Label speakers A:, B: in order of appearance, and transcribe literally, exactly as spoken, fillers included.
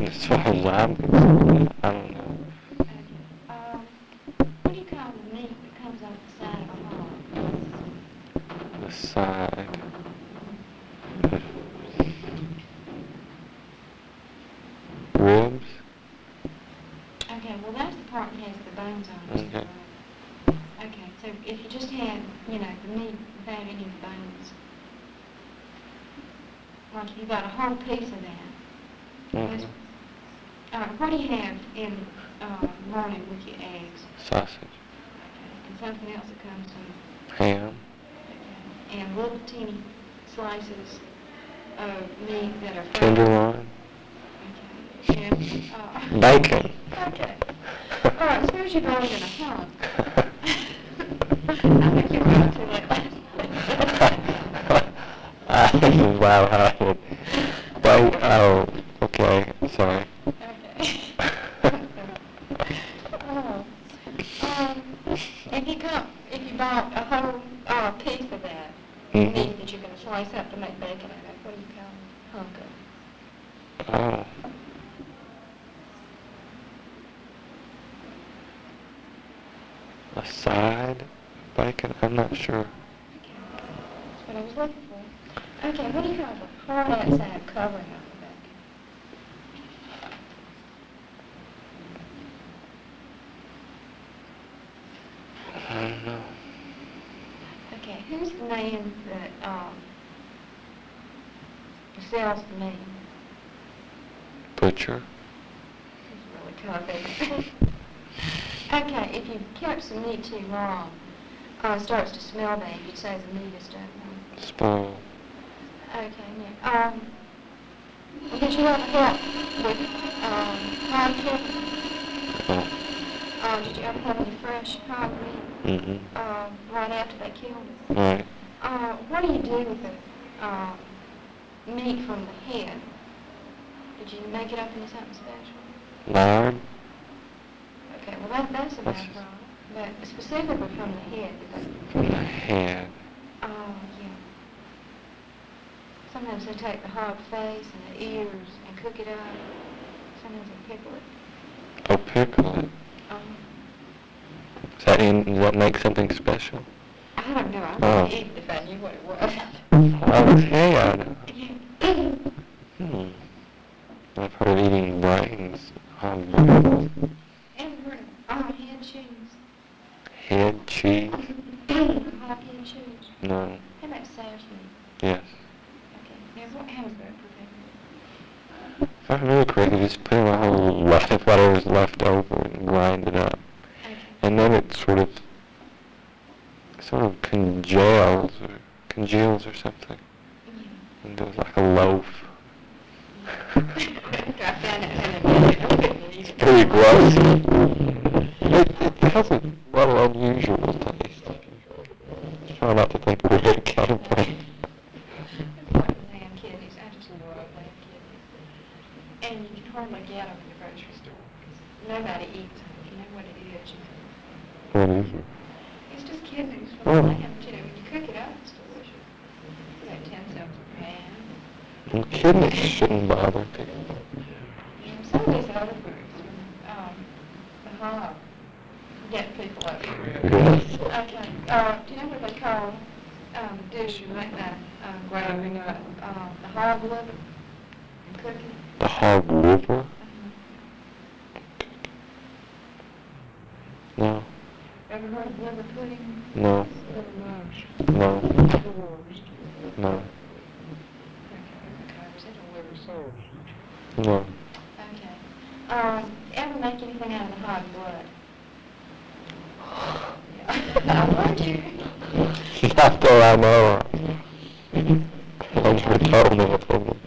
A: As far as I'm concerned, I don't know.
B: Okay. Um, what do you call the meat that comes off the side of a hog?
A: The side. Ribs?
B: Okay, well that's the part that has the bones on it.
A: Okay.
B: Okay, so if you just had, you know, the meat without any of the bones, like you got a whole piece of that.
A: Mm-hmm.
B: Uh, what do you have in uh, morning with your eggs?
A: Sausage.
B: Okay. And something else that comes with
A: Ham.
B: okay. And little teeny slices of meat that are fried.
A: Tenderloin.
B: Okay. And, uh,
A: Bacon.
B: Okay. All right, suppose you're going in a hog. I think you're going too late.
A: Wow, how Wait, oh, okay, sorry.
B: Okay. Oh. Um, if you come, if you bought a whole uh, piece of that
A: Mm-hmm.
B: meat that you're going to slice up to make bacon out of, what do you call it? Hunk of.
A: Oh. A side bacon? I'm not sure.
B: Okay. That's what I was looking for. Okay, what do you call the hard outside covering of the bacon?
A: I don't know.
B: Okay, who's the man that um, sells the meat?
A: Butcher.
B: He's really tough. Okay, if you kept some meat too long, uh, it starts to smell bad. You'd say the meat is done wrong.
A: Spoiled.
B: Okay, yeah. Um, did you ever help with um, hog killing?
A: Oh.
B: Uh, did you ever have any fresh hog meat
A: Mm-hmm.
B: uh, right after they killed it?
A: Right.
B: Uh, what do you do with the uh, meat from the head? Did you make it up into something special?
A: Lard.
B: Okay, well that, that's about
A: That's just-
B: right. But specifically from the head, because
A: From the head.
B: oh yeah. Sometimes they take the hog face and the ears and cook it up. Sometimes they pickle it.
A: Oh, pickle it.
B: Um,
A: Is that in, does that make something special?
B: I don't know. I
A: Oh.
B: wouldn't eat it if I knew what it was.
A: Oh, it's head.
B: Yeah.
A: Hmm. I've heard of eating brains. Hog brains.
B: And we're oh, head cheese.
A: Head cheese?
B: Hog head cheese.
A: No.
B: How about sashimi?
A: Yes.
B: Okay. Now, what, how is that prepared?
A: If I remember correctly, just put in a whole lot of whatever's left over and grind it up.
B: Okay.
A: And then it sort of, sort of congeals or congeals or something.
B: Yeah.
A: And does like a loaf.
B: I found it kind of I couldn't eat
A: It's
B: it.
A: pretty gross. It, it has a rather unusual taste. Try not to think of where it came from.
B: It's like lamb kidneys. I just love lamb kidneys. And you can hardly get them in the grocery store because nobody eats them. If you know what it is, you know.
A: What is it?
B: It's just kidneys from
A: Oh.
B: the lamb. You know, when you cook it up, it's delicious. It's about ten cents a pound.
A: Well, kidneys shouldn't bother people.
B: And some of these other foods, um, the hog, get people up.
A: Yes.
B: Okay. Uh, do you know what they call um, the dish you make that uh, graving up uh, the hog liver and cooking it?
A: The hog liver?
B: Uh-huh.
A: No.
B: Ever heard of liver pudding?
A: No.
B: Liver mush.
A: No.
B: Liver roast.
A: No.
B: Okay.
A: No.
B: Okay. Um, ever make anything out of the hog blood? Yeah. I warned you.
A: Not that I know of. One's told me before.